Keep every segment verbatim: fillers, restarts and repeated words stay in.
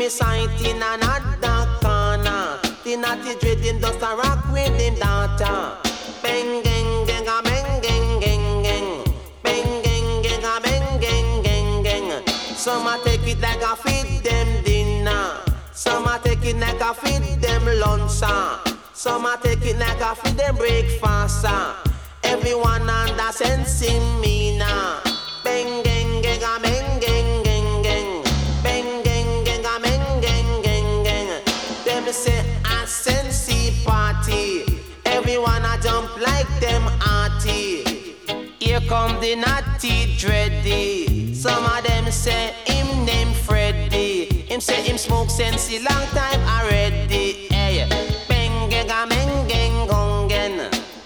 me sight in another corner. The naughty dreading does a rock with him daughter. Bang gang gang a bang gang gang gang. Bang gang gang a bang gang gang gang. Some a take it like a feed them dinner. Some a take it like a feed them lunch. Some a take it like a feed them breakfast. Everyone under sense in me now. Bang gang gang a bang gang gang gang. Bang gang gang a bang gang gang gang. Them say a sensey party. Everyone a jump like them arty. Here come the naughty dready. Some of them say him name Freddy. Him say him smoke sensey long time already. Hey, bang gang a bang gang gong gen.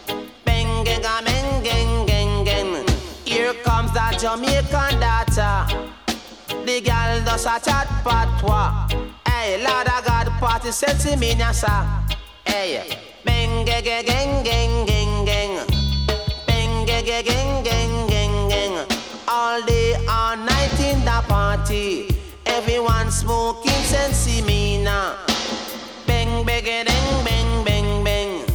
Bang gang a bang gang gang gang. Here comes that Jamaican daughter. The girl does a chat patois. Hey, Lord of God, party sensey me nyasa. Hey, bang gang gang gang gang gang. Bang gang gang gang gang gang. All day, all night in the party. Everyone smoking sensey me now. Bang bang bang bang bang bang.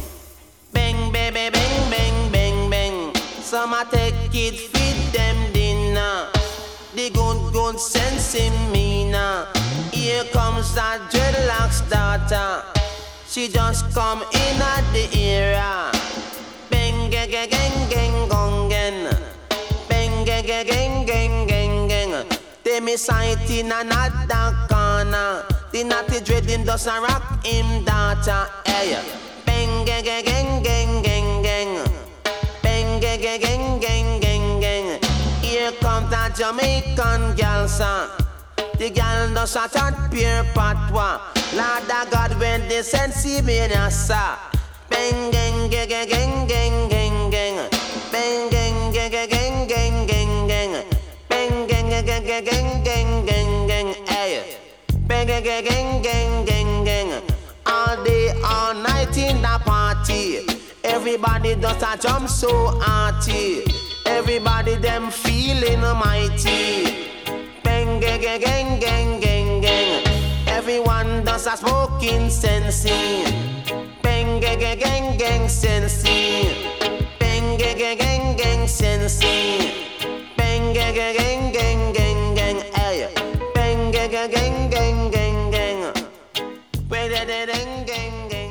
Bang baby bang bang bang bang. Some a take it feed them dinner. The good good sensey me now. Here comes that dreadlocks daughter. She just come in at the era. Bang gang gang gang gang gong gen. Bang gang gang gang gang gang gang. They me sight in another corner. The naughty dreading does a rock him daughter. Hey, bang gang gang gang gang gang gang. Bang gang gang gang gang gang gang. Here comes that Jamaican girl son. The girl does a chat pure patois. Lord of God when they sensey me nyasa. Bang gang gang gang gang gang gang gang. Bang gang gang gang gang gang gang gang. Bang gang gang gang gang gang gang gang gang. Hey, bang gang gang gang gang gang gang. All day, all night in the party. Everybody does a jump so hearty. Everybody them feeling mighty. Bang gang gang gang gang gang gang. Everyone does a smoking sensey. Bang gang gang gang gang sensey. Bang gang gang gang gang sensey. Bang gang gang gang gang gang gang. Hey, bang gang gang gang gang gang gang. Bang gang gang gang gang.